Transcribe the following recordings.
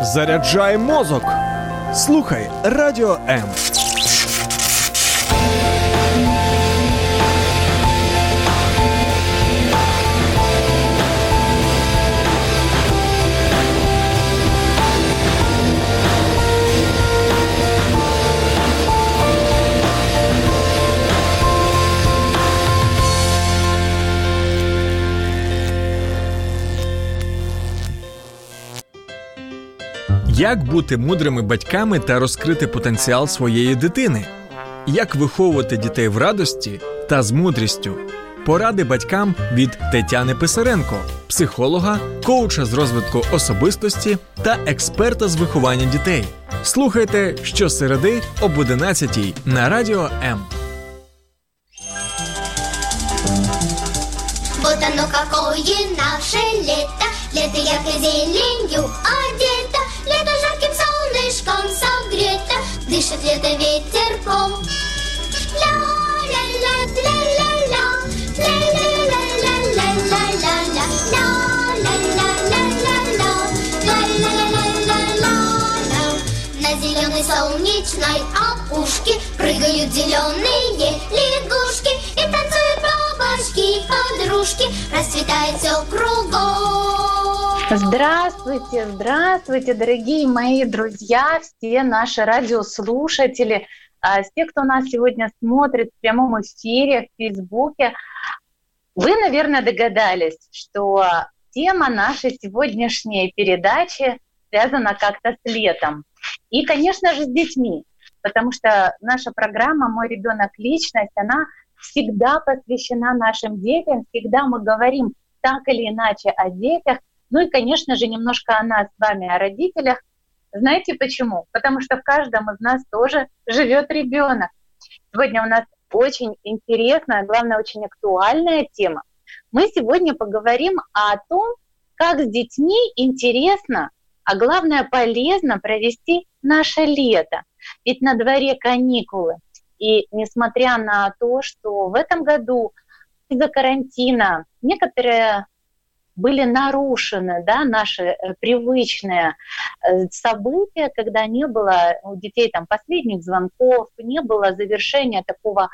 Заряджай мозок. Слухай Радіо М. Як бути мудрими батьками та розкрити потенціал своєї дитини? Як виховувати дітей в радості та з мудрістю? Поради батькам від Тетяни Писаренко, психолога, коуча з розвитку особистості та експерта з виховання дітей. Слухайте щосереди об 11:00 на Радіо М. Вот оно какое наше лето, лето яркой зеленью одето, лето жарким солнышком согрето, дышит лето ветерком. Ля-ля-ля, ля-ля-ля, ля-ля-ля-ля-ля-ля-ля-ля, ля-ля-ля-ля-ля-ля, ля-ля-ля-ля-ля-ля. На зеленой солнечной опушке прыгают зеленые лягушки и танцуют бабочки-подружки, расцветает все кругом. Здравствуйте, здравствуйте, дорогие мои друзья, все наши радиослушатели, те, кто нас сегодня смотрит в прямом эфире в Фейсбуке. Вы, наверное, догадались, что тема нашей сегодняшней передачи связана как-то с летом. И, конечно же, с детьми, потому что наша программа «Мой ребенок. Личность», она всегда посвящена нашим детям, всегда мы говорим так или иначе о детях, ну и, конечно же, немножко о нас с вами, о родителях. Знаете почему? Потому что в каждом из нас тоже живет ребенок. Сегодня у нас очень интересная, главное, очень актуальная тема. Мы сегодня поговорим о том, как с детьми интересно, а главное, полезно провести наше лето. Ведь на дворе каникулы. И несмотря на то, что в этом году из-за карантина некоторые были нарушены, да, наши привычные события, когда не было у детей там последних звонков, не было завершения такого,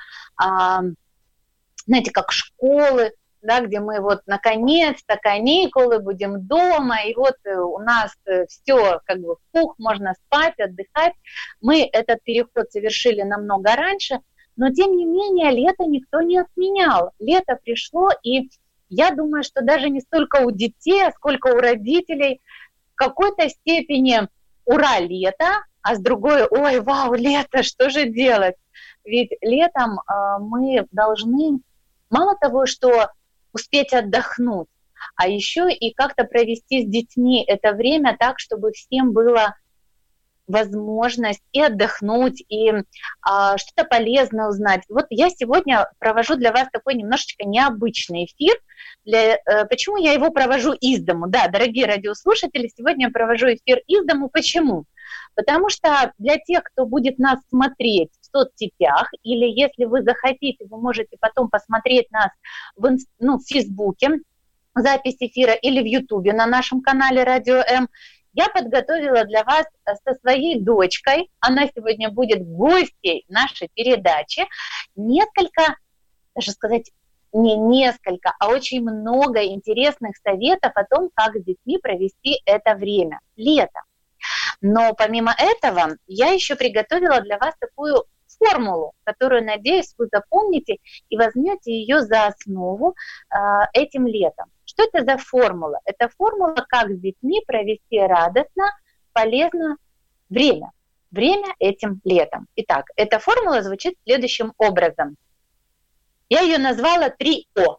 знаете, как школы, да, где мы вот наконец-то каникулы, будем дома, и вот у нас все как бы пух, можно спать, отдыхать. Мы этот переход совершили намного раньше, но тем не менее лето никто не отменял. Лето пришло, и я думаю, что даже не столько у детей, сколько у родителей в какой-то степени ура, лето, а с другой, ой, вау, лето, что же делать? Ведь летом мы должны мало того, что успеть отдохнуть, а еще и как-то провести с детьми это время так, чтобы всем была возможность и отдохнуть, и что-то полезное узнать. Вот я сегодня провожу для вас такой немножечко необычный эфир. Почему я его провожу из дому? Да, дорогие радиослушатели, сегодня я провожу эфир из дому. Почему? Потому что для тех, кто будет нас смотреть в соцсетях, или если вы захотите, вы можете потом посмотреть нас в Фейсбуке, запись эфира, или в Ютубе на нашем канале Радио М, я подготовила для вас со своей дочкой, она сегодня будет гостьей нашей передачи, несколько, даже сказать, не несколько, а очень много интересных советов о том, как с детьми провести это время, лето. Но помимо этого, я еще приготовила для вас такую формулу, которую, надеюсь, вы запомните и возьмете ее за основу этим летом. Что это за формула? Это формула, как с детьми провести радостно, полезно время. Время этим летом. Итак, эта формула звучит следующим образом. Я ее назвала 3О.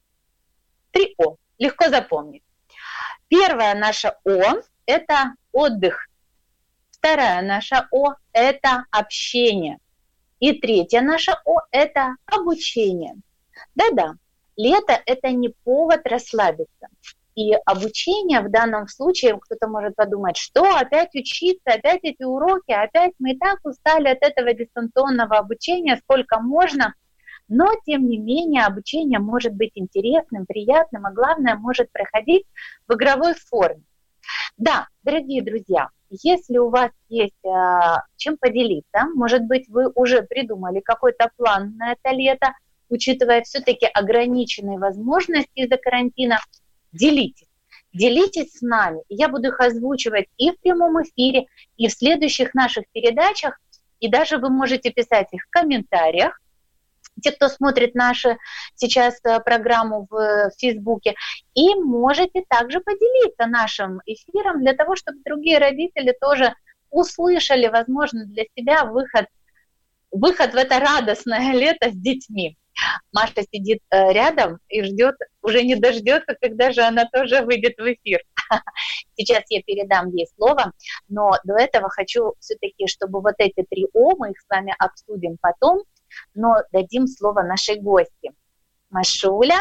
3О. Легко запомнить. Первое наше О – это отдых. Вторая наша О – это общение. И третья наша О – это обучение. Да-да, лето – это не повод расслабиться. И обучение в данном случае, кто-то может подумать, что опять учиться, опять эти уроки, опять мы и так устали от этого дистанционного обучения, сколько можно. Но, тем не менее, обучение может быть интересным, приятным, а главное, может проходить в игровой форме. Да, дорогие друзья, если у вас есть чем поделиться, может быть, вы уже придумали какой-то план на это лето, учитывая все-таки ограниченные возможности из-за карантина, делитесь. Делитесь с нами. Я буду их озвучивать и в прямом эфире, и в следующих наших передачах. И даже вы можете писать их в комментариях. Те, кто смотрит нашу сейчас программу в Фейсбуке, и можете также поделиться нашим эфиром для того, чтобы другие родители тоже услышали, возможно, для себя выход в это радостное лето с детьми. Маша сидит рядом и ждет, уже не дождется, когда же она тоже выйдет в эфир. Сейчас я передам ей слово, но до этого хочу все-таки, чтобы вот эти 3 О, мы их с вами обсудим потом, но дадим слово нашей гости. Машуля.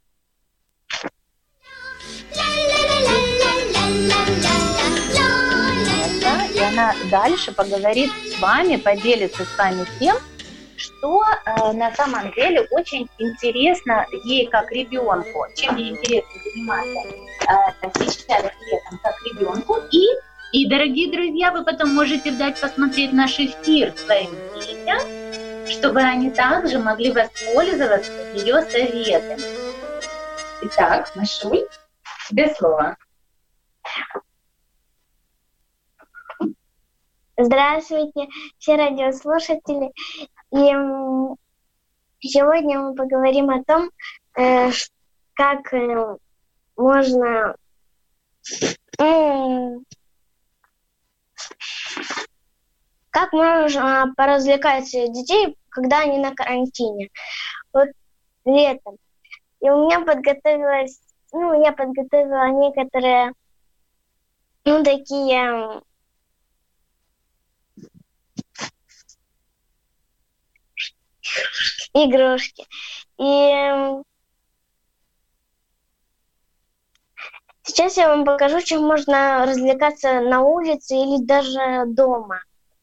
И она дальше поговорит с вами, поделится с вами тем, что на самом деле очень интересно ей как ребенку, чем ей интересно заниматься сейчас летом как ребенку. И, дорогие друзья, вы потом можете дать посмотреть наш эфир своим детям, чтобы они также могли воспользоваться ее советами. Итак, Машуль, тебе слово. Здравствуйте, все радиослушатели. И сегодня мы поговорим о том, как можно поразвлекать детей, когда они на карантине. Вот летом. И у меня я подготовила некоторые, такие игрушки. И сейчас я вам покажу, чем можно развлекаться на улице или даже дома.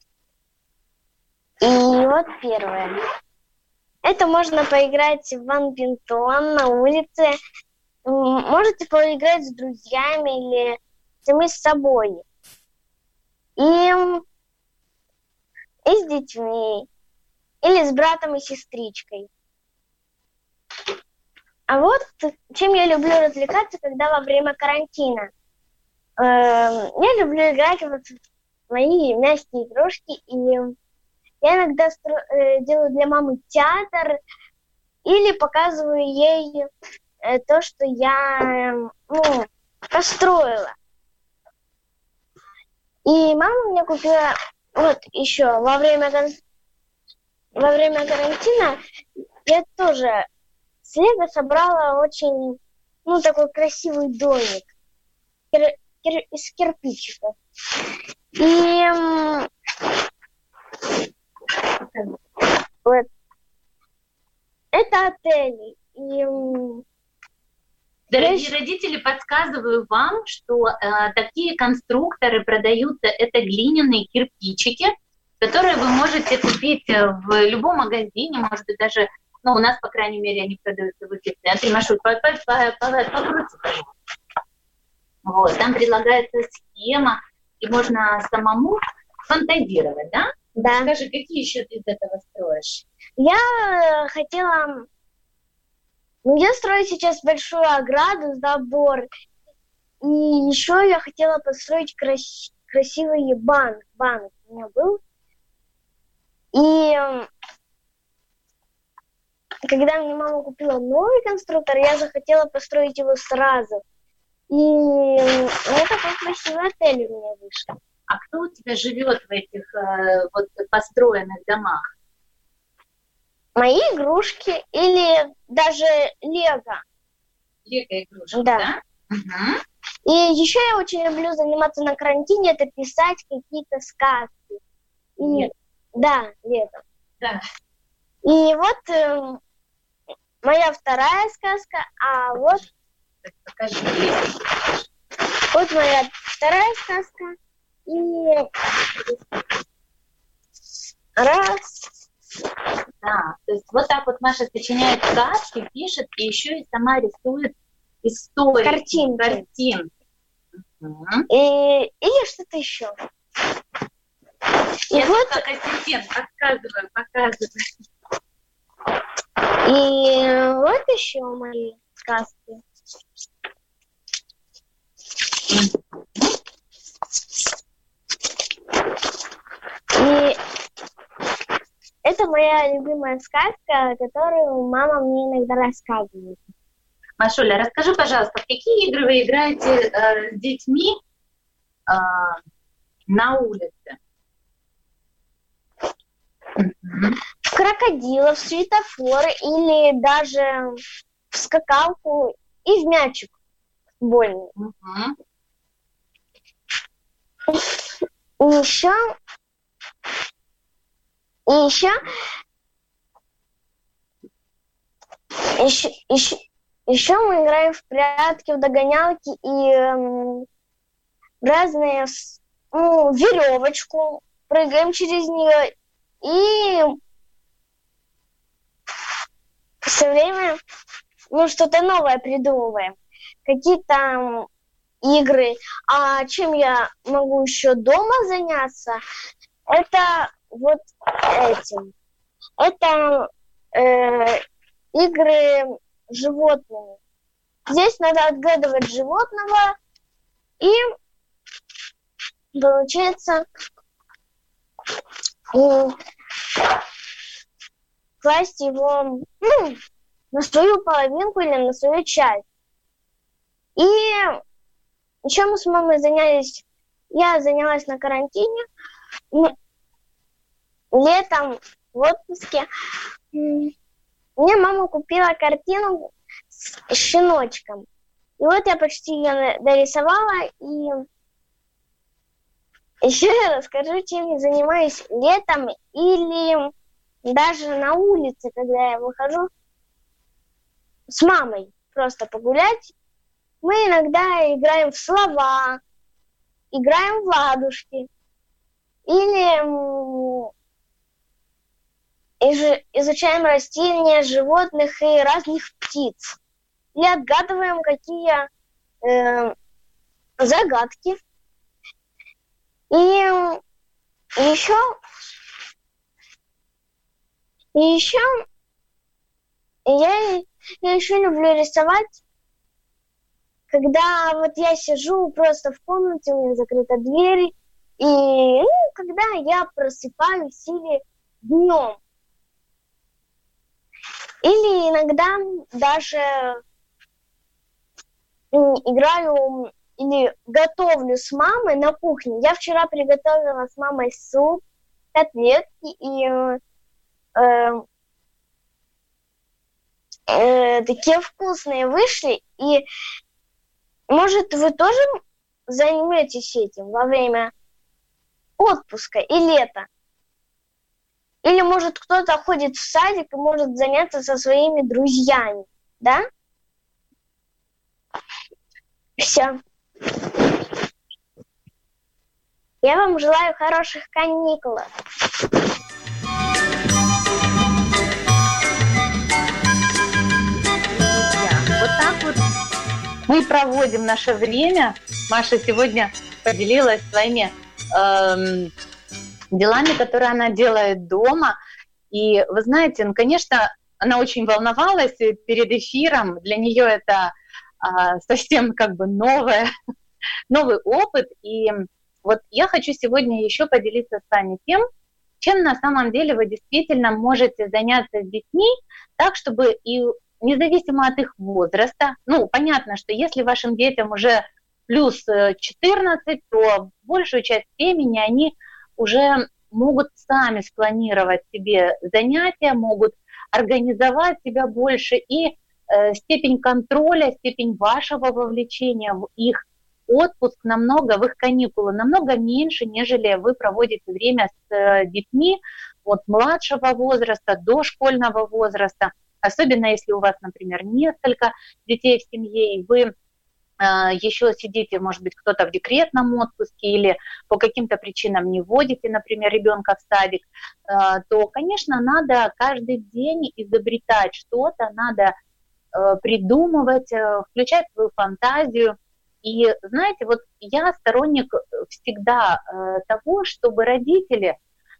И вот первое. Это можно поиграть в бадминтон на улице. Можете поиграть с друзьями или сами с собой. И с детьми. Или с братом и сестричкой. А вот чем я люблю развлекаться, когда во время карантина. Я люблю играть вот в мои мягкие игрушки. И я иногда делаю для мамы театр или показываю ей то, что я построила. И мама мне купила вот еще во время карантина я тоже с лего собрала очень, такой красивый домик из кирпичиков. И вот это отели. Дорогие родители, подсказываю вам, что такие конструкторы продаются, это глиняные кирпичики, которые вы можете купить в любом магазине, может быть, даже, у нас, по крайней мере, они продаются в эпицентре. Машу, покрути. Вот, там предлагается схема, и можно самому фантазировать, да? Да. Скажи, какие еще ты из этого строишь? Я хотела... я строю сейчас большую ограду, забор. И еще я хотела построить красивый банк. Банк у меня был. И когда мне мама купила новый конструктор, я захотела построить его сразу. И вот такой красивый отель у меня вышел. А кто у тебя живет в этих построенных домах? Мои игрушки или даже лего. Лего-игрушки, да? Угу. И еще я очень люблю заниматься на карантине, это писать какие-то сказки. Да, летом. Да. И вот моя вторая сказка, а вот... Покажи. Вот моя вторая сказка. И раз. Да, то есть вот так вот Маша сочиняет сказки, пишет и еще и сама рисует истории. Картинки. Картинки. Угу. Или что-то еще. Я вот как ассистент подсказываю, показываю. И вот еще мои сказки. И это моя любимая сказка, которую мама мне иногда рассказывает. Машуля, расскажи, пожалуйста, в какие игры вы играете с детьми на улице? В крокодилов, в светофоры или даже в скакалку и в мячик футбольный. И еще мы играем в прятки, в догонялки и разные веревочку, прыгаем через нее и все время что-то новое придумываем, какие-то игры. А чем я могу еще дома заняться, это вот этим. Это игры с животными. Здесь надо отгадывать животного и получается класть его на свою половинку или на свою часть. И еще мы с мамой я занялась на карантине, летом в отпуске. Мне мама купила картину с щеночком. И вот я почти ее дорисовала. И еще я расскажу, чем я занимаюсь летом или даже на улице, когда я выхожу с мамой просто погулять. Мы иногда играем в слова, играем в ладушки или изучаем растения, животных и разных птиц. И отгадываем какие загадки. И еще я еще люблю рисовать, когда вот я сижу просто в комнате, у меня закрыта дверь, и когда я просыпаюсь или днем. Или иногда даже играю или готовлю с мамой на кухне. Я вчера приготовила с мамой суп, котлетки и такие вкусные вышли. И может вы тоже займетесь этим во время отпуска и лета? Или может кто-то ходит в садик и может заняться со своими друзьями, да? Все. Я вам желаю хороших каникул. Вот так вот мы проводим наше время. Маша сегодня поделилась своими делами, которые она делает дома. И вы знаете, конечно, она очень волновалась перед эфиром. Для нее это совсем новый опыт. И вот я хочу сегодня еще поделиться с вами тем, чем на самом деле вы действительно можете заняться с детьми так, чтобы и независимо от их возраста, понятно, что если вашим детям уже плюс 14, то большую часть времени они уже могут сами спланировать себе занятия, могут организовать себя больше, и степень контроля, степень вашего вовлечения в их отпуск в их каникулы намного меньше, нежели вы проводите время с детьми от младшего возраста до школьного возраста, особенно если у вас, например, несколько детей в семье, и вы еще сидите, может быть, кто-то в декретном отпуске или по каким-то причинам не вводите, например, ребенка в садик, то, конечно, надо каждый день изобретать что-то, надо придумывать, включать свою фантазию. И, знаете, вот я сторонник всегда того, чтобы родители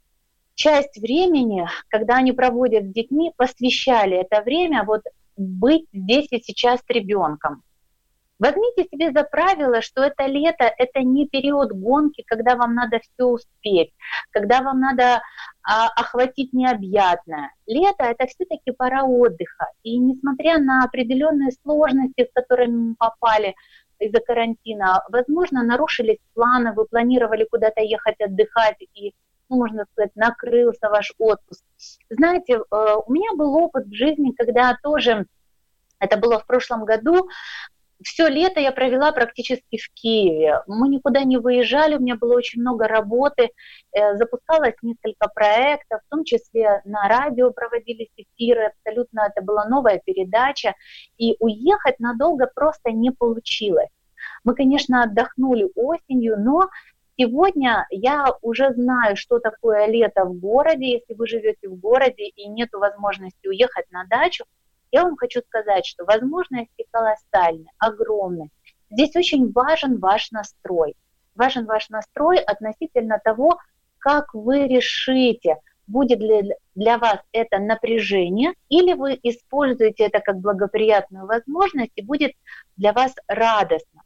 часть времени, когда они проводят с детьми, посвящали это время вот быть здесь и сейчас с ребенком. Возьмите себе за правило, что это лето – это не период гонки, когда вам надо все успеть, когда вам надо охватить необъятное. Лето – это все-таки пора отдыха. И несмотря на определенные сложности, в которые мы попали из-за карантина, возможно, нарушились планы, вы планировали куда-то ехать отдыхать, и, можно сказать, накрылся ваш отпуск. Знаете, у меня был опыт в жизни, когда тоже, это было в прошлом году, все лето я провела практически в Киеве. Мы никуда не выезжали, у меня было очень много работы, запускалось несколько проектов, в том числе на радио проводились эфиры, абсолютно это была новая передача, и уехать надолго просто не получилось. Мы, конечно, отдохнули осенью, но сегодня я уже знаю, что такое лето в городе. Если вы живете в городе и нет возможности уехать на дачу, я вам хочу сказать, что возможности колоссальны, огромны. Здесь очень важен ваш настрой. Важен ваш настрой относительно того, как вы решите, будет ли для вас это напряжение, или вы используете это как благоприятную возможность, и будет для вас радостно.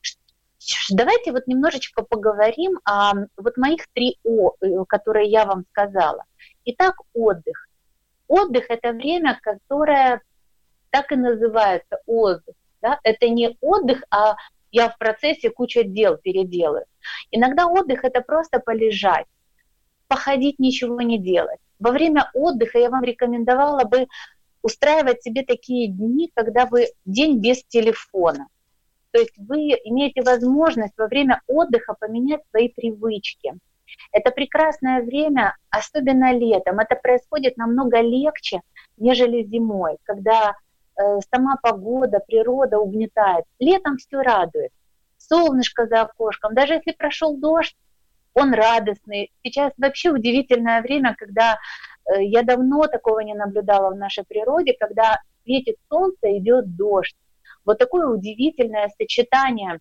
Давайте вот немножечко поговорим о вот моих 3 О, которые я вам сказала. Итак, отдых. Отдых – это время, которое так и называется отдых. Да? Это не отдых, а я в процессе кучу дел переделаю. Иногда отдых – это просто полежать, походить, ничего не делать. Во время отдыха я вам рекомендовала бы устраивать себе такие дни, когда вы день без телефона. То есть вы имеете возможность во время отдыха поменять свои привычки. Это прекрасное время, особенно летом. Это происходит намного легче, нежели зимой, когда сама погода, природа угнетает. Летом все радует. Солнышко за окошком. Даже если прошел дождь, он радостный. Сейчас вообще удивительное время, когда я давно такого не наблюдала в нашей природе, когда светит солнце, идет дождь. Вот такое удивительное сочетание,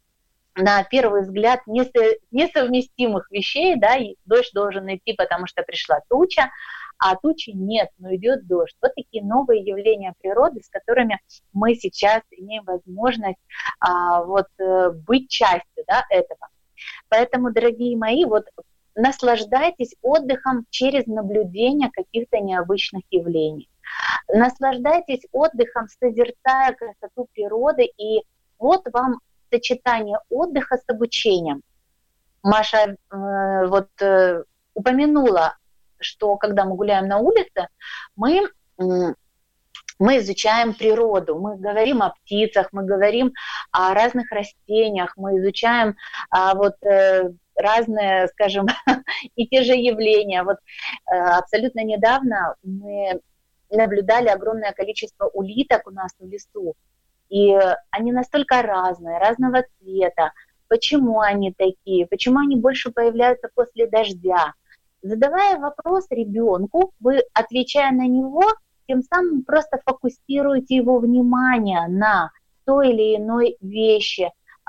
на первый взгляд, несовместимых вещей, да, и дождь должен идти, потому что пришла туча, а тучи нет, но идет дождь. Вот такие новые явления природы, с которыми мы сейчас имеем возможность быть частью, да, этого. Поэтому, дорогие мои, вот наслаждайтесь отдыхом через наблюдение каких-то необычных явлений. Наслаждайтесь отдыхом, созерцая красоту природы, и вот вам сочетание отдыха с обучением. Маша упомянула, что когда мы гуляем на улице, мы изучаем природу, мы говорим о птицах, мы говорим о разных растениях, мы изучаем разные, скажем, и те же явления. Вот абсолютно недавно мы наблюдали огромное количество улиток у нас в лесу, и они настолько разные, разного цвета. Почему они такие? Почему они больше появляются после дождя? Задавая вопрос ребенку, вы, отвечая на него, тем самым просто фокусируете его внимание на той или иной вещи,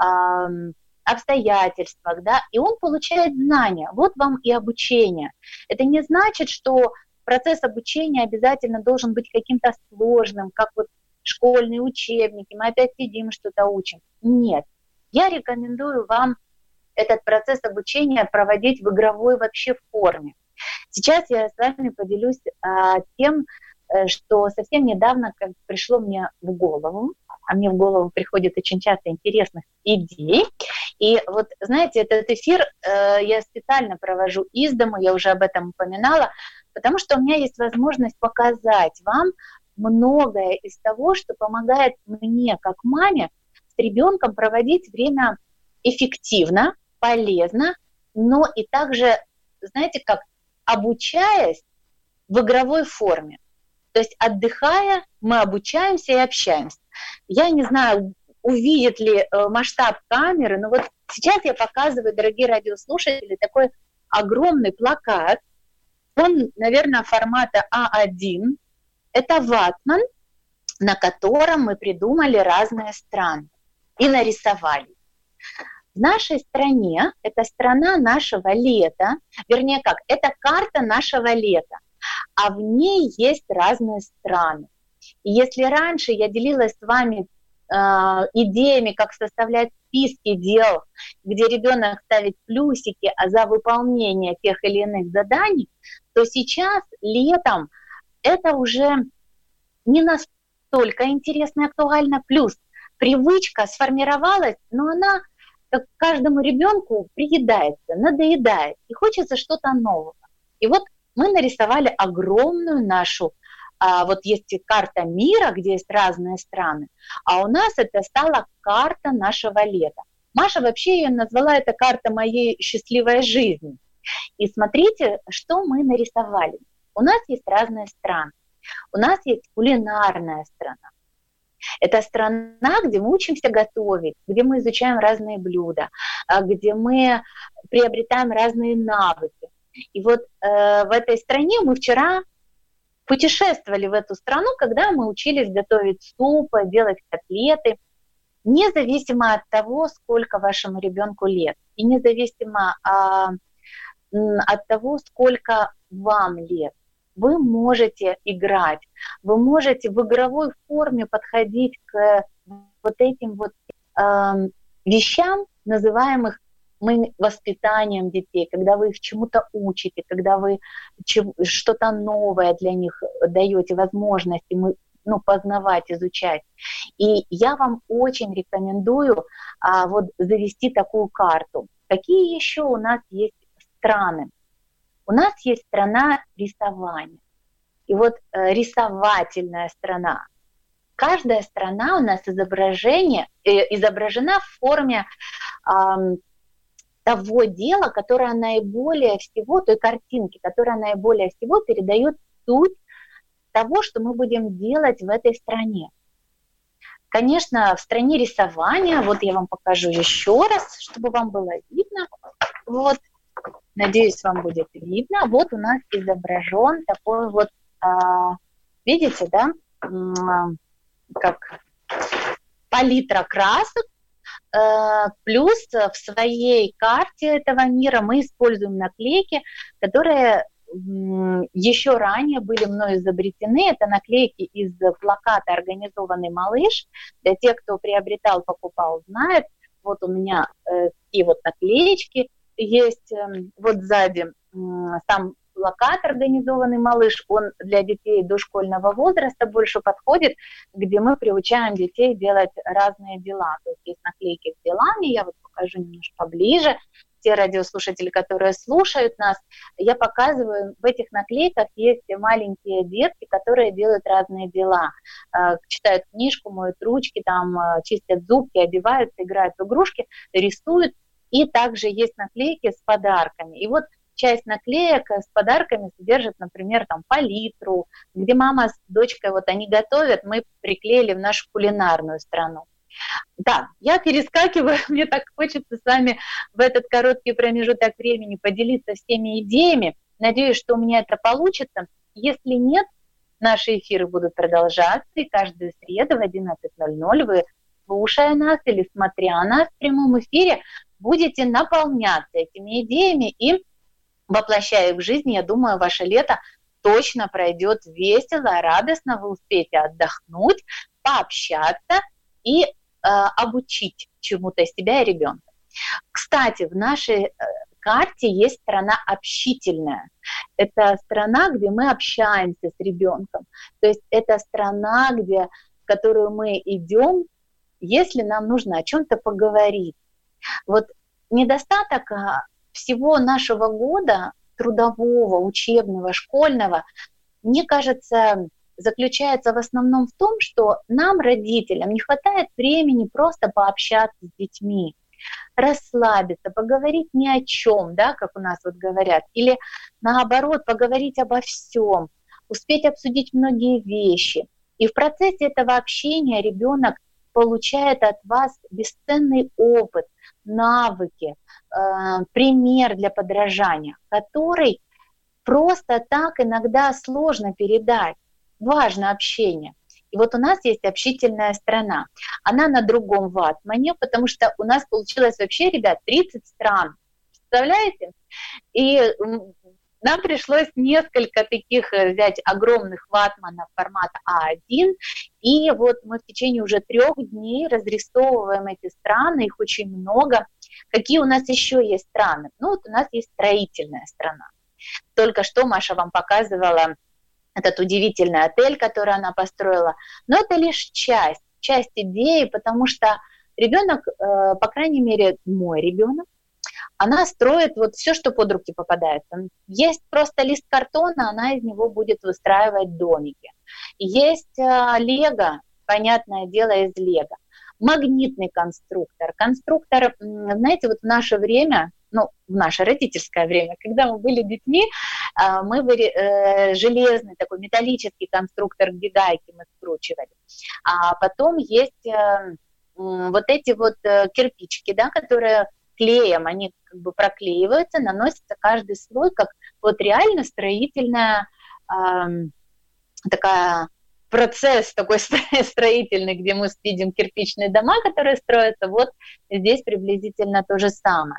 обстоятельствах, да, и он получает знания. Вот вам и обучение. Это не значит, что процесс обучения обязательно должен быть каким-то сложным, как вот школьные учебники, мы опять сидим, что-то учим. Нет. Я рекомендую вам этот процесс обучения проводить в игровой вообще форме. Сейчас я с вами поделюсь тем, что совсем недавно пришло мне в голову, а мне в голову приходит очень часто интересных идей. И вот, знаете, этот эфир я специально провожу из дому, я уже об этом упоминала, потому что у меня есть возможность показать вам многое из того, что помогает мне, как маме, с ребенком проводить время эффективно, полезно, но и также, знаете, как обучаясь в игровой форме. То есть отдыхая, мы обучаемся и общаемся. Я не знаю, увидит ли масштаб камеры, но вот сейчас я показываю, дорогие радиослушатели, такой огромный плакат. Он, наверное, формата А1. Это ватман, на котором мы придумали разные страны и нарисовали. В нашей стране, это страна нашего лета, вернее как, это карта нашего лета, а в ней есть разные страны. И если раньше я делилась с вами идеями, как составлять списки дел, где ребенок ставит плюсики за выполнение тех или иных заданий, то сейчас летом это уже не настолько интересно и актуально. Плюс привычка сформировалась, но она как каждому ребенку приедается, надоедает, и хочется что-то нового. И вот мы нарисовали огромную нашу, вот есть карта мира, где есть разные страны, а у нас это стала карта нашего лета. Маша вообще ее назвала, это карта моей счастливой жизни. И смотрите, что мы нарисовали. У нас есть разные страны. У нас есть кулинарная страна. Это страна, где мы учимся готовить, где мы изучаем разные блюда, где мы приобретаем разные навыки. И вот в этой стране мы вчера путешествовали в эту страну, когда мы учились готовить супы, делать котлеты, независимо от того, сколько вашему ребенку лет, и независимо от того, сколько вам лет. Вы можете играть, вы можете в игровой форме подходить к вот этим вот вещам, называемых мы воспитанием детей, когда вы их чему-то учите, когда вы что-то новое для них даете возможности познавать, изучать. И я вам очень рекомендую вот завести такую карту. Какие еще у нас есть страны? У нас есть страна рисования. И вот рисовательная страна. Каждая страна у нас изображена в форме того дела, которое наиболее всего, той картинки, которая наиболее всего передает суть того, что мы будем делать в этой стране. Конечно, в стране рисования, вот я вам покажу еще раз, чтобы вам было видно. Вот, надеюсь, вам будет видно. Вот у нас изображен такой вот, видите, да, как палитра красок. Плюс в своей карте этого мира мы используем наклейки, которые еще ранее были мной изобретены. Это наклейки из плаката «Организованный малыш». Для тех, кто приобретал, покупал, знает. Вот у меня такие вот наклеечки есть. Вот сзади сам плакат «Организованный малыш». Он для детей дошкольного возраста больше подходит, где мы приучаем детей делать разные дела. То есть есть наклейки с делами, я вот покажу немножко поближе. Те радиослушатели, которые слушают нас, я показываю, в этих наклейках есть маленькие детки, которые делают разные дела. Читают книжку, моют ручки, там, чистят зубки, одеваются, играют в игрушки, рисуют. И также есть наклейки с подарками. И вот часть наклеек с подарками содержит, например, там палитру, где мама с дочкой, вот они готовят, мы приклеили в нашу кулинарную страну. Да, я перескакиваю, мне так хочется с вами в этот короткий промежуток времени поделиться всеми идеями. Надеюсь, что у меня это получится. Если нет, наши эфиры будут продолжаться, и каждую среду в 11:00 вы, слушая нас или смотря нас в прямом эфире, будете наполняться этими идеями и воплощая их в жизнь. Я думаю, ваше лето точно пройдет весело, радостно, вы успеете отдохнуть, пообщаться и обучить чему-то себя и ребенка. Кстати, в нашей карте есть страна общительная. Это страна, где мы общаемся с ребенком. То есть это страна, в которую мы идем, если нам нужно о чем-то поговорить. Вот недостаток всего нашего года, трудового, учебного, школьного, мне кажется, заключается в основном в том, что нам, родителям, не хватает времени просто пообщаться с детьми, расслабиться, поговорить ни о чем, да, как у нас вот говорят, или наоборот, поговорить обо всем, успеть обсудить многие вещи. И в процессе этого общения ребенок получает от вас бесценный опыт, навыки, пример для подражания, который просто так иногда сложно передать. Важно общение. И И вот у нас есть общительная страна. Она на другом ватмане, потому что у нас получилось вообще, ребят, 30 стран. Представляете? И нам пришлось несколько таких взять огромных ватманов формата А1, и вот мы в течение уже 3 дней разрисовываем эти страны, их очень много. Какие у нас еще есть страны? Ну вот у нас есть строительная страна. Только что Маша вам показывала этот удивительный отель, который она построила. Но это лишь часть идеи, потому что ребенок, по крайней мере, мой ребенок, она строит вот все, что под руки попадается. Есть просто лист картона, она из него будет выстраивать домики. Есть лего, понятное дело, из лего. Магнитный конструктор. Конструктор, знаете, вот в наше время, ну, в наше родительское время, когда мы были детьми, мы железный такой металлический конструктор, где гайки мы скручивали. А потом есть вот эти вот кирпичики, да, которые клеем, они как бы проклеиваются, наносится каждый слой, как вот реально строительная такая процесс такой строительный, где мы видим кирпичные дома, которые строятся, вот здесь приблизительно то же самое.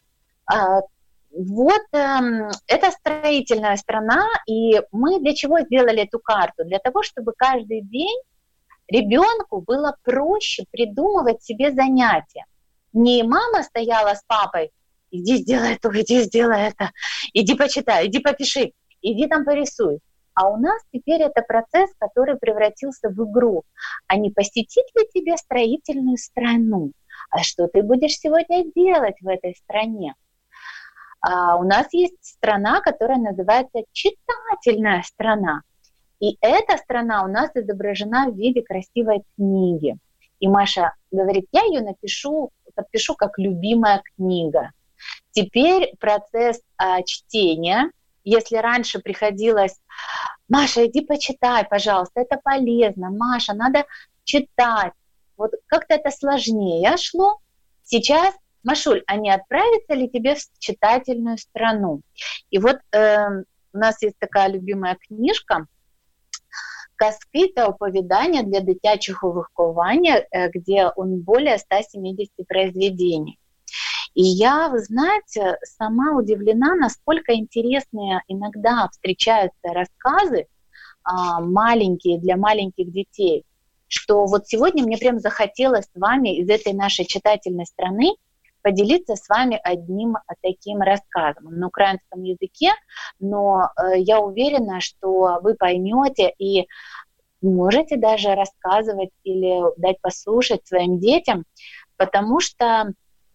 Вот это строительная страна, и мы для чего сделали эту карту? Для того, чтобы каждый день ребенку было проще придумывать себе занятия. Не мама стояла с папой, иди сделай то, иди сделай это, иди почитай, иди попиши, иди там порисуй. А у нас теперь это процесс, который превратился в игру. А не посетить ли тебе строительную страну? А что ты будешь сегодня делать в этой стране? У нас есть страна, которая называется читательная страна. И эта страна у нас изображена в виде красивой книги. И Маша говорит, я ее подпишу как любимая книга. Теперь процесс чтения. Если раньше приходилось, Маша, иди почитай, пожалуйста, это полезно, Маша, надо читать. Вот как-то это сложнее шло. Сейчас, Машуль, а не отправится ли тебе в читательную страну? И вот у нас есть такая любимая книжка «Казки та оповідання для дитячого виховання», где он более 170 произведений. И я, вы знаете, сама удивлена, насколько интересные иногда встречаются рассказы маленькие, для маленьких детей, что вот сегодня мне прям захотелось с вами из этой нашей читательной страны поделиться с вами одним таким рассказом на украинском языке, но я уверена, что вы поймете и можете даже рассказывать или дать послушать своим детям, потому что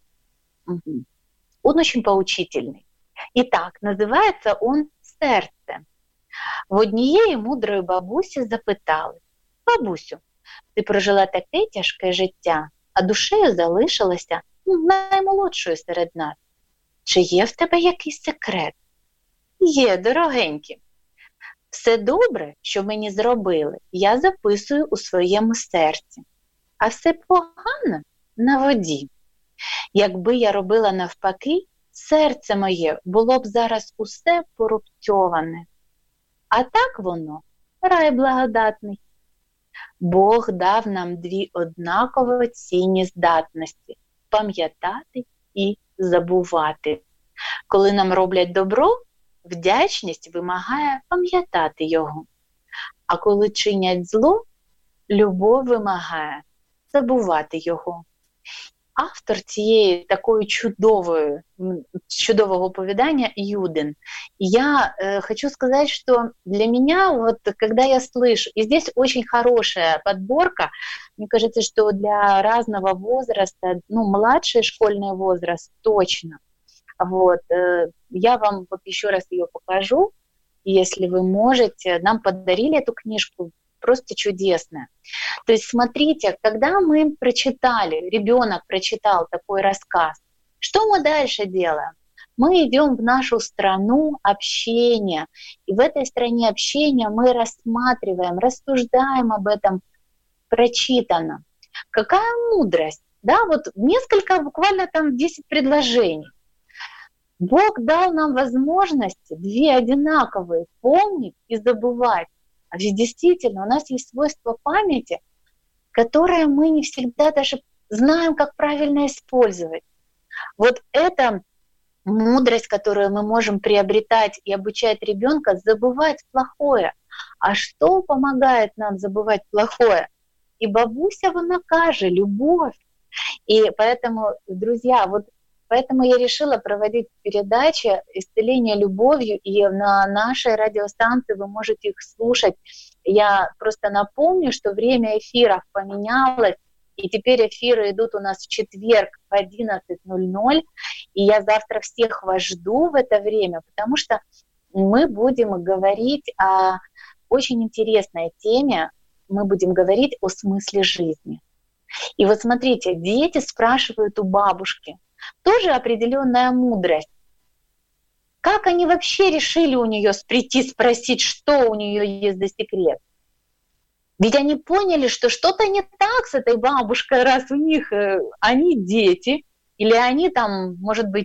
он очень поучительный. Итак, називається он «Серце». В однієї мудрої бабусі запитали: «Бабусю, ти прожила таке тяжке життя, а душею залишилася наймолодшою серед нас. Чи є в тебе якийсь секрет?» «Є, дорогенькі. Все добре, що мені зробили, я записую у своєму серці, а все погане на воді. Якби я робила навпаки, серце моє було б зараз усе порубцьоване. А так воно, рай благодатний. Бог дав нам 2 однаково цінні здатності – пам'ятати і забувати. Коли нам роблять добро, вдячність вимагає пам'ятати його. А коли чинять зло, любов вимагає забувати його». Автор цієї такої чудового оповедания Юдин. Я хочу сказать, что для меня, вот когда я слышу, и здесь очень хорошая подборка, мне кажется, что для разного возраста, младший школьный возраст точно. Вот, я вам вот еще раз ее покажу, если вы можете. Нам подарили эту книжку, просто чудесная. То есть смотрите, когда мы прочитали, ребенок прочитал такой рассказ, что мы дальше делаем? Мы идем в нашу страну общения, и в этой стране общения мы рассматриваем, рассуждаем об этом прочитанном. Какая мудрость, да, вот несколько, буквально там 10 предложений. Бог дал нам возможности 2 одинаковые помнить и забывать. А ведь действительно у нас есть свойство памяти, которое мы не всегда даже знаем, как правильно использовать. Вот это мудрость, которую мы можем приобретать и обучать ребенка забывать плохое. А что помогает нам забывать плохое? И бабуся вона каже, любовь. И поэтому, друзья, вот поэтому я решила проводить передачи «Исцеление любовью», и на нашей радиостанции вы можете их слушать. Я просто напомню, что время эфиров поменялось, и теперь эфиры идут у нас в четверг в 11:00, и я завтра всех вас жду в это время, потому что мы будем говорить о очень интересной теме, мы будем говорить о смысле жизни. И вот смотрите, дети спрашивают у бабушки, тоже определенная мудрость. Как они вообще решили у нее прийти спросить, что у нее есть за секрет? Ведь они поняли, что что-то не так с этой бабушкой, раз у них они дети, или они там, может быть,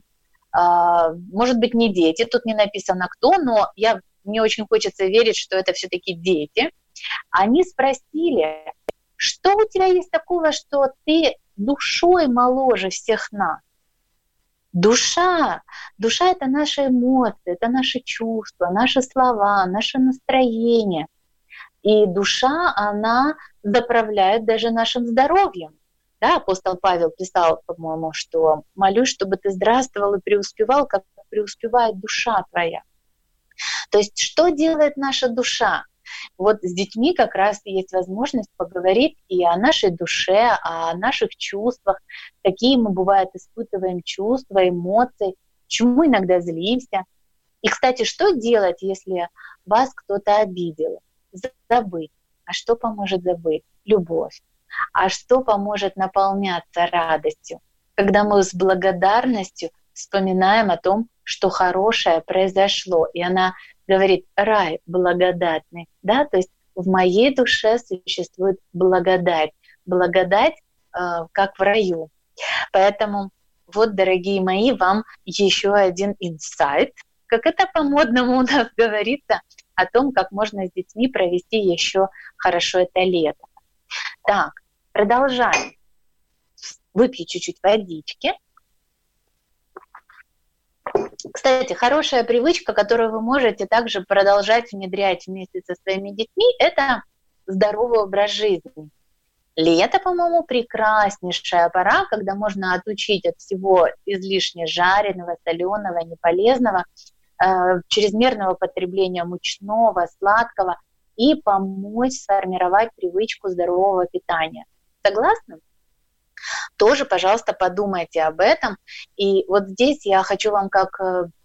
не дети, тут не написано кто, но мне очень хочется верить, что это все-таки дети. Они спросили, что у тебя есть такого, что ты душой моложе всех нас? Душа – это наши эмоции, это наши чувства, наши слова, наше настроение. И душа, она заправляет даже нашим здоровьем. Да, апостол Павел писал, по-моему, что «молюсь, чтобы ты здравствовал и преуспевал, как преуспевает душа твоя». То есть что делает наша душа? Вот с детьми как раз есть возможность поговорить и о нашей душе, о наших чувствах, какие мы, бывает, испытываем чувства, эмоции, чему иногда злимся. И, кстати, что делать, если вас кто-то обидел? Забыть. А что поможет забыть? Любовь. А что поможет наполняться радостью? Когда мы с благодарностью вспоминаем о том, что хорошее произошло. И она говорит, рай благодатный. Да? То есть в моей душе существует благодать. Благодать, как в раю. Поэтому вот, дорогие мои, вам еще один инсайт, как это по-модному у нас говорится, о том, как можно с детьми провести еще хорошо это лето. Так, продолжаем. Выпью чуть-чуть водички. Кстати, хорошая привычка, которую вы можете также продолжать внедрять вместе со своими детьми, это здоровый образ жизни. Лето, по-моему, прекраснейшая пора, когда можно отучить от всего излишне жареного, соленого, неполезного, чрезмерного потребления мучного, сладкого и помочь сформировать привычку здорового питания. Согласны? Тоже, пожалуйста, подумайте об этом. И вот здесь я хочу вам как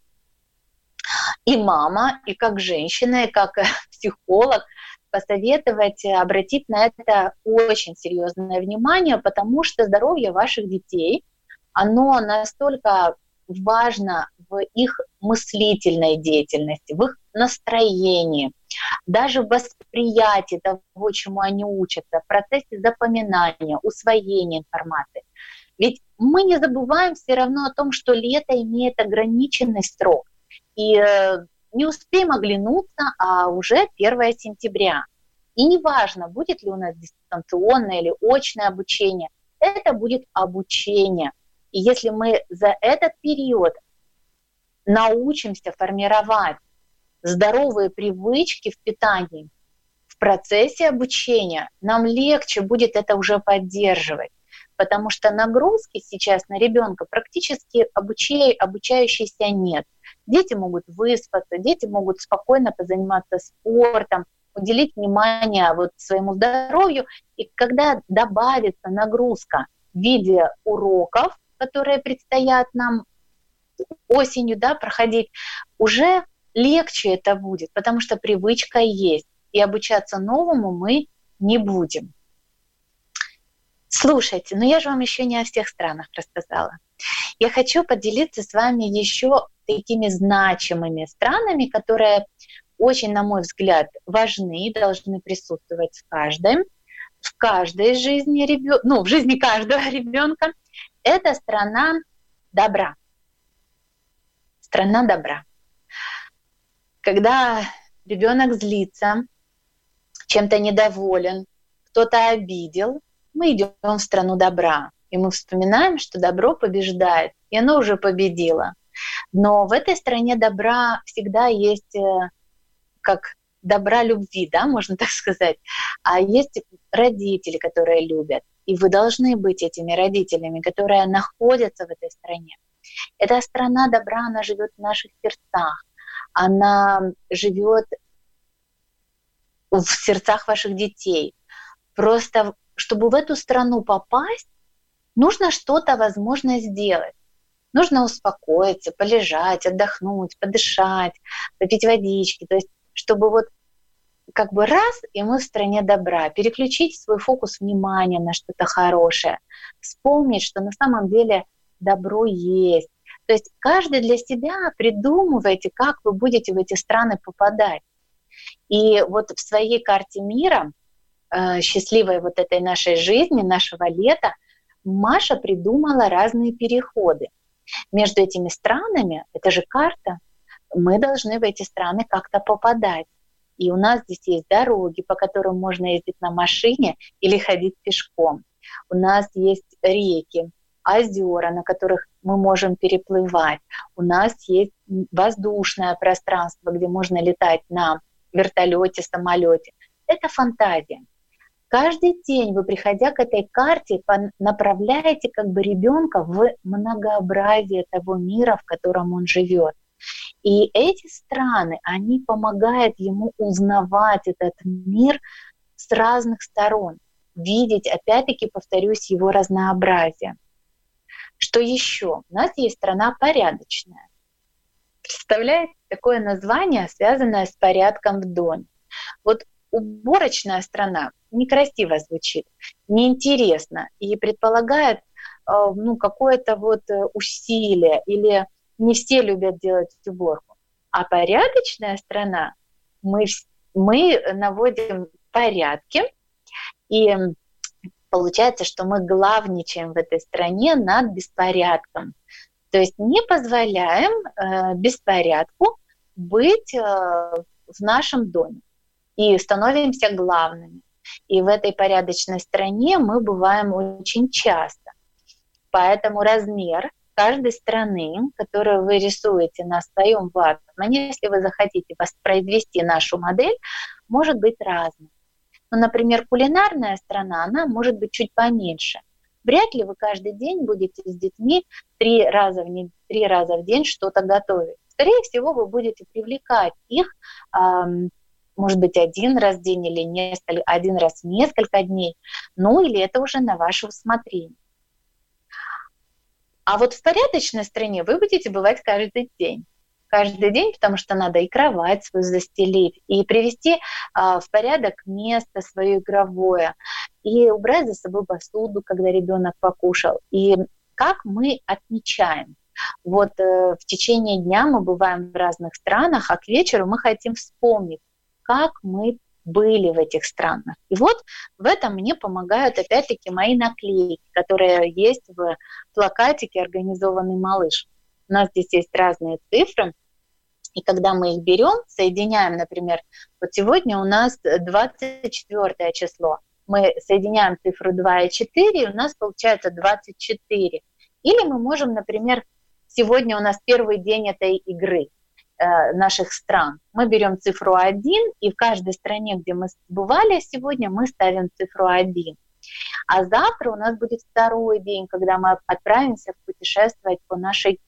и мама, и как женщина, и как психолог посоветовать обратить на это очень серьезное внимание, потому что здоровье ваших детей, оно настолько важно в их мыслительной деятельности, в их настроении, даже в восприятии того, чему они учатся, в процессе запоминания, усвоения информации. Ведь мы не забываем все равно о том, что лето имеет ограниченный срок. И не успеем оглянуться, а уже 1 сентября. И неважно, будет ли у нас дистанционное или очное обучение, это будет обучение. И если мы за этот период научимся формировать здоровые привычки в питании, в процессе обучения, нам легче будет это уже поддерживать. Потому что нагрузки сейчас на ребенка практически обучающейся нет. Дети могут выспаться, дети могут спокойно позаниматься спортом, уделить внимание своему здоровью. И когда добавится нагрузка в виде уроков, которые предстоят нам осенью проходить, уже легче это будет, потому что привычка есть. И обучаться новому мы не будем. Слушайте, я же вам еще не о всех странах рассказала. Я хочу поделиться с вами еще такими значимыми странами, которые очень, на мой взгляд, важны и должны присутствовать в каждой жизни ребенка, в жизни каждого ребенка. Это страна добра. Страна добра. Когда ребенок злится, чем-то недоволен, кто-то обидел, мы идем в страну добра. И мы вспоминаем, что добро побеждает, и оно уже победило. Но в этой стране добра всегда есть, как добра любви, да, можно так сказать. А есть родители, которые любят. И вы должны быть этими родителями, которые находятся в этой стране. Эта страна добра, она живет в наших сердцах. Она живет в сердцах ваших детей. Просто, чтобы в эту страну попасть, нужно что-то, возможно, сделать. Нужно успокоиться, полежать, отдохнуть, подышать, попить водички. То есть, чтобы вот как бы раз, и мы в стране добра. Переключить свой фокус внимания на что-то хорошее. Вспомнить, что на самом деле добро есть. То есть каждый для себя придумывайте, как вы будете в эти страны попадать. И вот в своей карте мира, счастливой вот этой нашей жизни, нашего лета, Маша придумала разные переходы. Между этими странами, это же карта, мы должны в эти страны как-то попадать. И у нас здесь есть дороги, по которым можно ездить на машине или ходить пешком. У нас есть реки, озера, на которых мы можем переплывать. У нас есть воздушное пространство, где можно летать на вертолете, самолете. Это фантазия. Каждый день вы, приходя к этой карте, направляете как бы ребенка в многообразие того мира, в котором он живет. И эти страны, они помогают ему узнавать этот мир с разных сторон, видеть, опять-таки, повторюсь, его разнообразие. Что еще? У нас есть страна порядочная. Представляете, такое название, связанное с порядком в доме. Вот уборочная страна некрасиво звучит, неинтересно и предполагает какое-то вот усилие, или не все любят делать уборку. А порядочная страна, мы наводим порядки, и получается, что мы главничаем в этой стране над беспорядком. То есть не позволяем беспорядку быть в нашем доме и становимся главными. И в этой порядочной стране мы бываем очень часто. Поэтому размер каждой страны, которую вы рисуете на своем ватмане, если вы захотите воспроизвести нашу модель, может быть разным. Например, кулинарная страна, она может быть чуть поменьше. Вряд ли вы каждый день будете с детьми 3 раза в день что-то готовить. Скорее всего, вы будете привлекать их, может быть, 1 раз в день или 1 раз в несколько дней. Или это уже на ваше усмотрение. А вот в порядочной стране вы будете бывать каждый день. Каждый день, потому что надо и кровать свою застелить, и привести в порядок место свое игровое, и убрать за собой посуду, когда ребенок покушал. И как мы отмечаем? Вот в течение дня мы бываем в разных странах, а к вечеру мы хотим вспомнить, как мы были в этих странах. И вот в этом мне помогают опять-таки мои наклейки, которые есть в плакатике «Организованный малыш». У нас здесь есть разные цифры, и когда мы их берем, соединяем, например, вот сегодня у нас 24 число, мы соединяем цифру 2 и 4, и у нас получается 24. Или мы можем, например, сегодня у нас первый день этой игры наших стран. Мы берем цифру 1, и в каждой стране, где мы бывали сегодня, мы ставим цифру 1. А завтра у нас будет второй день, когда мы отправимся путешествовать по нашей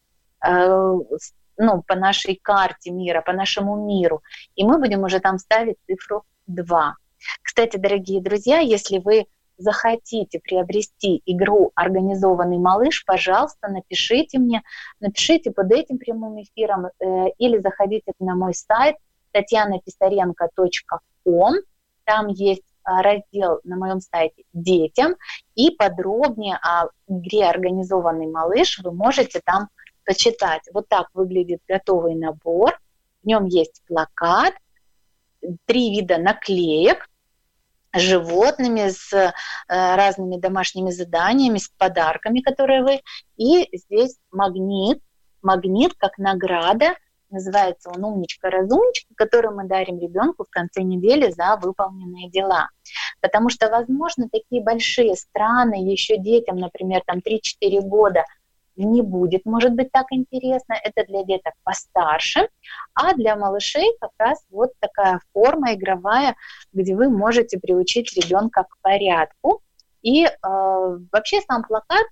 карте мира, по нашему миру. И мы будем уже там ставить цифру 2. Кстати, дорогие друзья, если вы захотите приобрести игру «Организованный малыш», пожалуйста, напишите мне, напишите под этим прямым эфиром или заходите на мой сайт tatyanapisarenko.com. Там есть раздел на моем сайте «Детям», и подробнее о игре «Организованный малыш» вы можете там почитать. Вот так выглядит готовый набор. В нем есть плакат, 3 вида наклеек с животными, с разными домашними заданиями, с подарками, которые вы... И здесь магнит как награда называется он «Умничка-разумничка», который мы дарим ребенку в конце недели за выполненные дела. Потому что, возможно, такие большие страны еще детям, например, там 3-4 года, не будет, может быть, так интересно. Это для деток постарше. А для малышей как раз вот такая форма игровая, где вы можете приучить ребенка к порядку. И вообще сам плакат,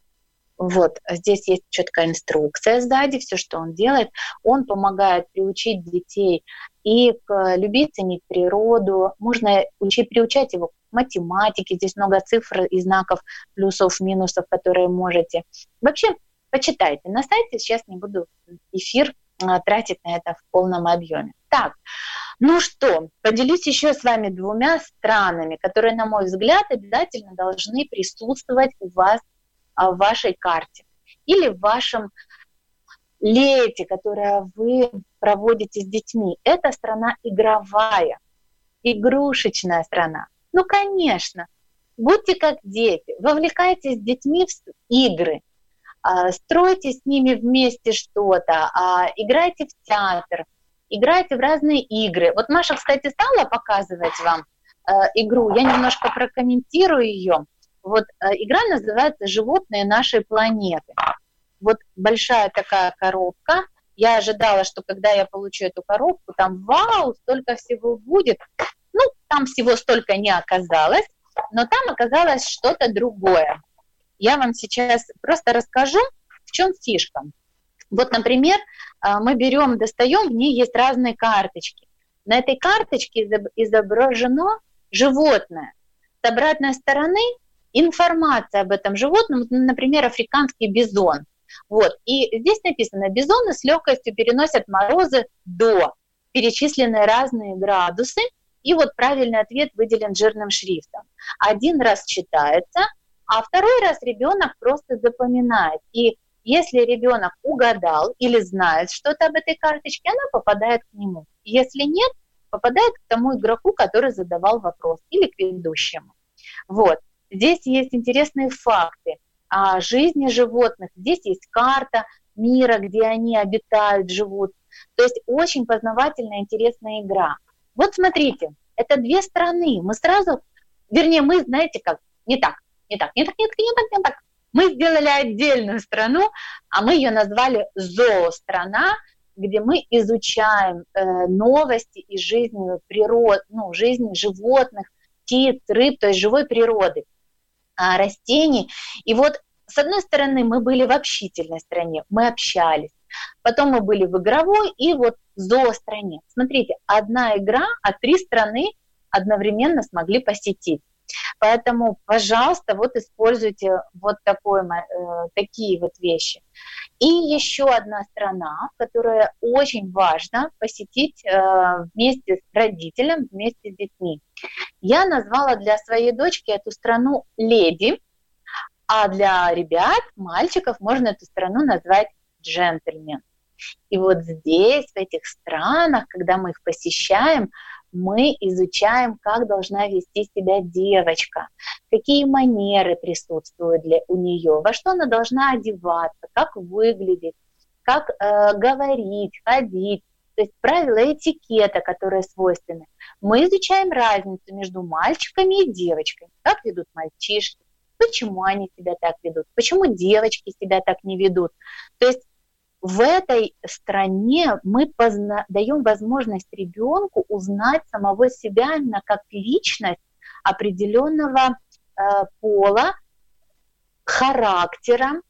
вот здесь есть четкая инструкция сзади, все, что он делает. Он помогает приучить детей и любить, ценить природу. Можно приучать его к математике. Здесь много цифр и знаков, плюсов, минусов, которые можете. Вообще, почитайте на сайте. Сейчас не буду эфир тратить на это в полном объеме. Так, ну что, поделюсь еще с вами 2 странами, которые, на мой взгляд, обязательно должны присутствовать у вас в вашей карте или в вашем лете, которое вы проводите с детьми. Это страна игровая, игрушечная страна. Ну, конечно, будьте как дети, вовлекайтесь с детьми в игры, стройте с ними вместе что-то, играйте в театр, играйте в разные игры. Вот Маша, кстати, стала показывать вам игру, я немножко прокомментирую ее. Вот игра называется «Животные нашей планеты». Вот большая такая коробка. Я ожидала, что когда я получу эту коробку, там вау, столько всего будет. Ну, там всего столько не оказалось, но там оказалось что-то другое. Я вам сейчас просто расскажу, в чем фишка. Вот, например, мы достаем, в ней есть разные карточки. На этой карточке изображено животное. С обратной стороны информация об этом животном, например, африканский бизон. Вот. И здесь написано: бизоны с легкостью переносят морозы до, перечислены разные градусы, и вот правильный ответ выделен жирным шрифтом. 1 раз читается, а 2 раз ребенок просто запоминает. И если ребенок угадал или знает что-то об этой карточке, она попадает к нему. Если нет, попадает к тому игроку, который задавал вопрос, или к ведущему. Вот. Здесь есть интересные факты о жизни животных. Здесь есть карта мира, где они обитают, живут. То есть очень познавательная, интересная игра. Вот смотрите, это 2 страны. Мы сразу, мы, знаете как, не так. Мы сделали отдельную страну, а мы ее назвали «Зоострана», где мы изучаем новости из жизни природы, жизни животных, птиц, рыб, то есть живой природы, растений. И вот, с одной стороны, мы были в общительной стране, мы общались. Потом мы были в игровой и вот в зоостране. Смотрите, 1 игра, а 3 страны одновременно смогли посетить. Поэтому, пожалуйста, вот используйте вот такие вот вещи. И еще 1 страна, которую очень важно посетить вместе с родителем, вместе с детьми. Я назвала для своей дочки эту страну «Леди», а для ребят, мальчиков, можно эту страну назвать «Джентльмен». И вот здесь, в этих странах, когда мы их посещаем, мы изучаем, как должна вести себя девочка, какие манеры присутствуют у нее, во что она должна одеваться, как выглядеть, как говорить, ходить, то есть правила этикета, которые свойственны. Мы изучаем разницу между мальчиками и девочками, как ведут мальчишки, почему они себя так ведут, почему девочки себя так не ведут. То есть в этой стране мы даем возможность ребенку узнать самого себя именно как личность определенного пола, характера,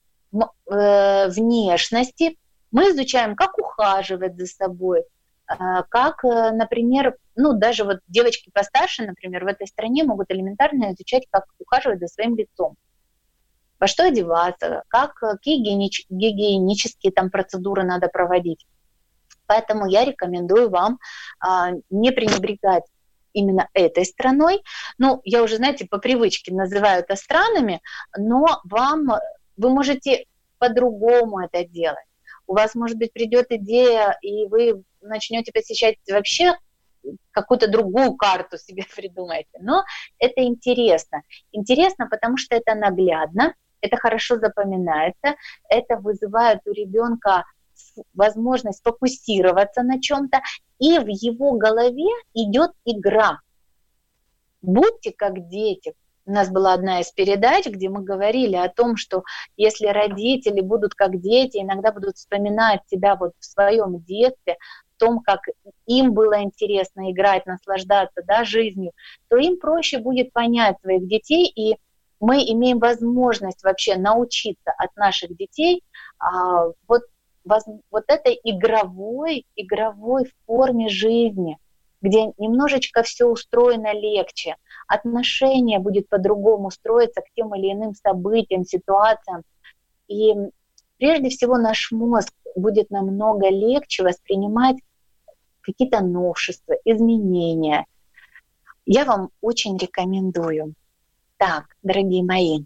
внешности. Мы изучаем, как ухаживать за собой, как, например, даже вот девочки постарше, например, в этой стране могут элементарно изучать, как ухаживать за своим лицом, во что одеваться, какие гигиенические там процедуры надо проводить. Поэтому я рекомендую вам не пренебрегать именно этой страной. Я уже, знаете, по привычке называю это странами, но вы можете по-другому это делать. У вас, может быть, придет идея, и вы начнете посещать вообще какую-то другую карту себе придумаете. Но это интересно. Интересно, потому что это наглядно, это хорошо запоминается, это вызывает у ребенка возможность фокусироваться на чем-то, и в его голове идет игра. Будьте как дети. У нас была одна из передач, где мы говорили о том, что если родители будут как дети, иногда будут вспоминать себя вот в своем детстве, в том, как им было интересно играть, наслаждаться, да, жизнью, то им проще будет понять своих детей, и мы имеем возможность вообще научиться от наших детей вот этой игровой форме жизни, где немножечко все устроено легче, отношение будет по-другому строиться к тем или иным событиям, ситуациям. И прежде всего наш мозг будет намного легче воспринимать какие-то новшества, изменения. Я вам очень рекомендую. Так, дорогие мои.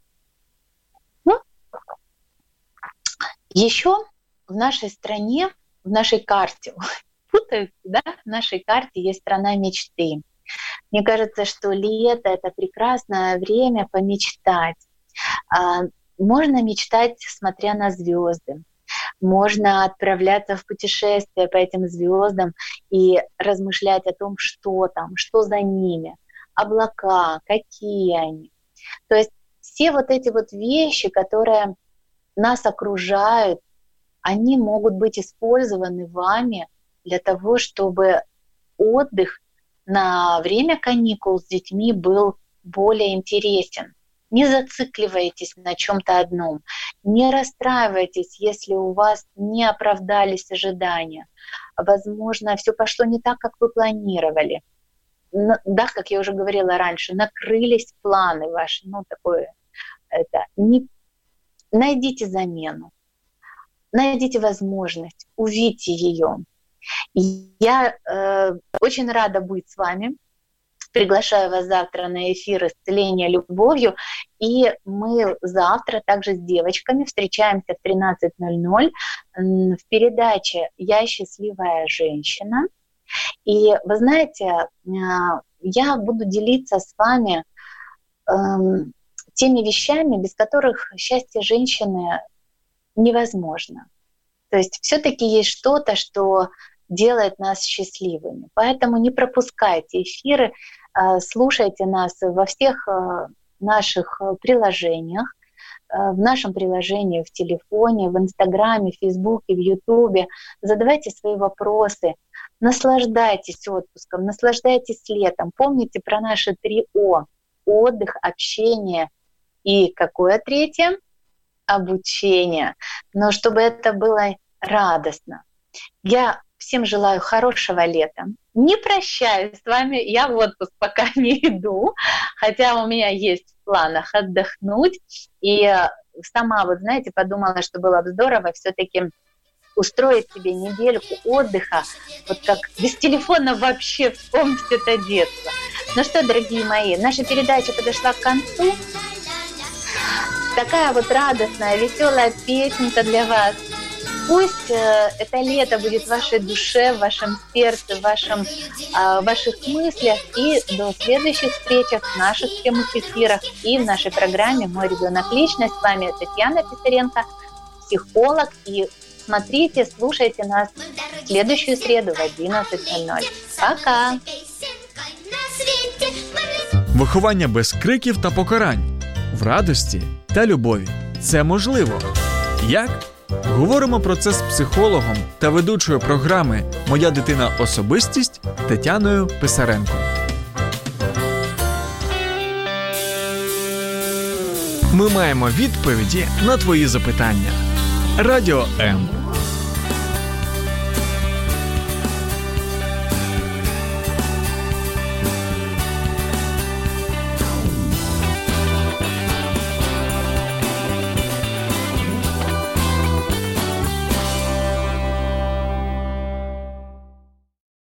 Еще в нашей стране, в нашей карте, да, в нашей карте есть страна мечты. Мне кажется, что лето — это прекрасное время помечтать. Можно мечтать, смотря на звезды. Можно отправляться в путешествие по этим звездам и размышлять о том, что там, что за ними, облака, какие они. То есть все вот эти вот вещи, которые нас окружают, они могут быть использованы вами для того, чтобы отдых на время каникул с детьми был более интересен. Не зацикливайтесь на чем-то одном, не расстраивайтесь, если у вас не оправдались ожидания. Возможно, все пошло не так, как вы планировали. Да, как я уже говорила раньше, накрылись планы ваши, найдите замену, найдите возможность, увидьте ее. Я очень рада быть с вами. Приглашаю вас завтра на эфир «Исцеление любовью». И мы завтра также с девочками встречаемся в 13:00 в передаче «Я счастливая женщина». И вы знаете, я буду делиться с вами теми вещами, без которых счастье женщины невозможно. То есть все-таки есть что-то, что делает нас счастливыми. Поэтому не пропускайте эфиры, слушайте нас во всех наших приложениях, в нашем приложении в телефоне, в Инстаграме, в Фейсбуке, в Ютубе. Задавайте свои вопросы, наслаждайтесь отпуском, наслаждайтесь летом. Помните про наши 3 О: отдых, общение и какое третье? Обучение. Но чтобы это было радостно. Я всем желаю хорошего лета. Не прощаюсь с вами, я в отпуск пока не иду, хотя у меня есть в планах отдохнуть. И сама, знаете, подумала, что было бы здорово все-таки устроить себе недельку отдыха, вот как без телефона вообще вспомнить это детство. Ну что, дорогие мои, наша передача подошла к концу. Такая вот радостная, веселая песенка для вас. Пусть это лето будет в вашей душе, в вашем сердце, в ваших мыслях. И до следующих встреч в наших прямых эфирах и в нашей программе «Мой ребенок. Личность». С вами Татьяна Писаренко, психолог. И смотрите, слушайте нас в следующую среду в 11:00. Пока! Виховання без криків та покарань. В радості та любові. Це можливо. Як? Говоримо про це з психологом та ведучою програми «Моя дитина. Особистість» Тетяною Писаренко. Ми маємо відповіді на твої запитання. Радіо М.